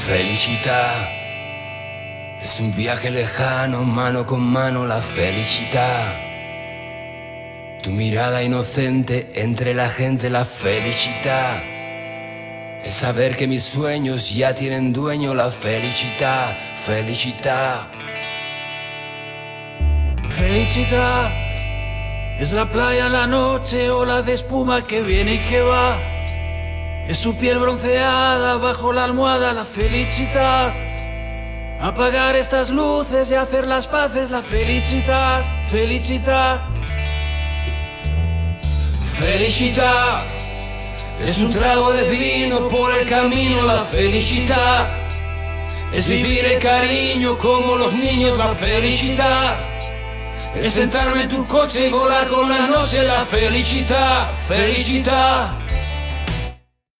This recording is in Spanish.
Felicità es un viaje lejano, mano con mano la felicidad. Tu mirada inocente entre la gente, la felicidad. Es saber que mis sueños ya tienen dueño, la felicidad, felicidad. Felicidad es la playa en la noche, ola de espuma que viene y que va. Es su piel bronceada bajo la almohada, la felicidad. Apagar estas luces y hacer las paces, la felicidad, felicidad. Felicidad es un trago de vino por el camino, la felicidad. Es vivir el cariño como los niños, la felicidad. Es sentarme en tu coche y volar con la noche, la felicidad, felicidad.